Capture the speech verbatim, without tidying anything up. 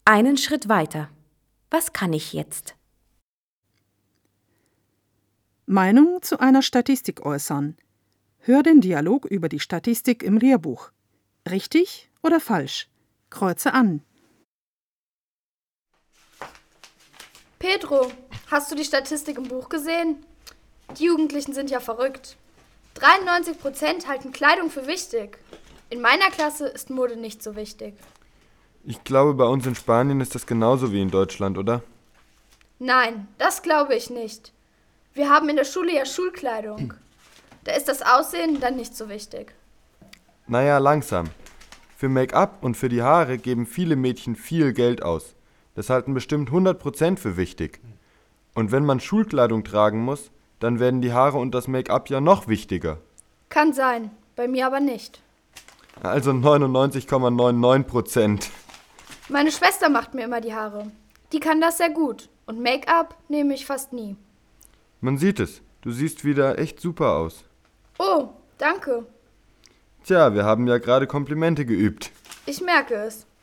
Einen Schritt weiter. Was kann ich jetzt? Meinung zu einer Statistik äußern. Hör den Dialog über die Statistik im Lehrbuch. Richtig oder falsch? Kreuze an. Pedro, hast du die Statistik im Buch gesehen? Die Jugendlichen sind ja verrückt. dreiundneunzig Prozent halten Kleidung für wichtig. In meiner Klasse ist Mode nicht so wichtig. Ich glaube, bei uns in Spanien ist das genauso wie in Deutschland, oder? Nein, das glaube ich nicht. Wir haben in der Schule ja Schulkleidung. Da ist das Aussehen dann nicht so wichtig. Naja, langsam. Für Make-up und für die Haare geben viele Mädchen viel Geld aus. Das halten bestimmt hundert Prozent für wichtig. Und wenn man Schulkleidung tragen muss, dann werden die Haare und das Make-up ja noch wichtiger. Kann sein, bei mir aber nicht. Also neunundneunzig Komma neunundneunzig Prozent. Meine Schwester macht mir immer die Haare. Die kann das sehr gut. Und Make-up nehme ich fast nie. Man sieht es. Du siehst wieder echt super aus. Oh, danke. Tja, wir haben ja gerade Komplimente geübt. Ich merke es.